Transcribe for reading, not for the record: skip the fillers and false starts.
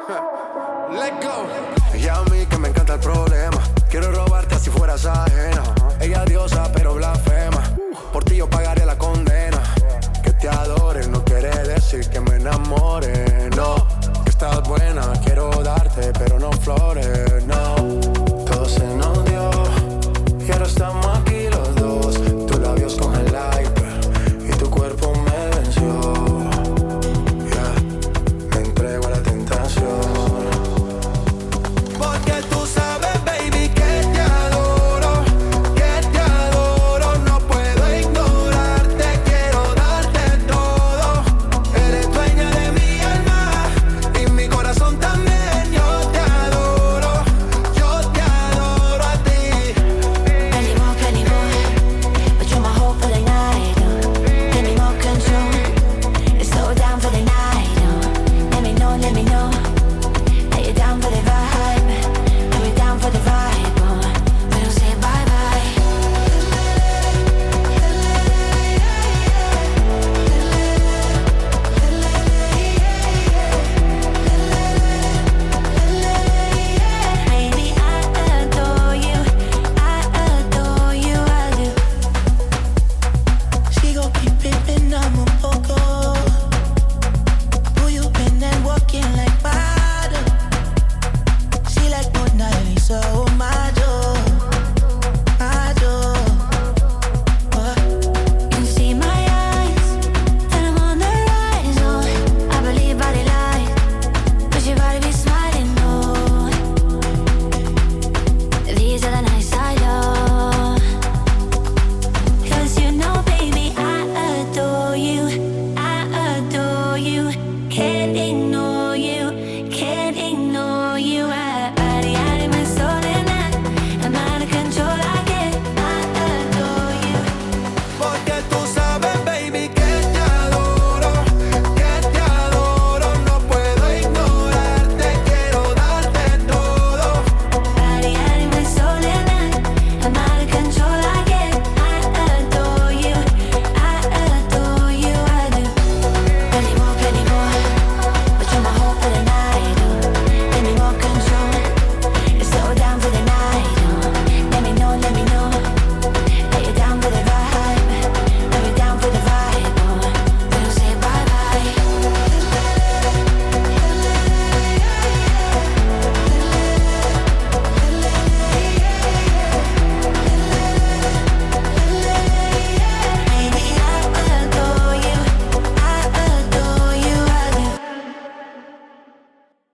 Let go. Y a mí que me encanta el problema. Quiero robarte así fueras ajena. Ella diosa pero blasfema. Por ti yo pagaré la condena. Que te adore no quiere decir que me enamore.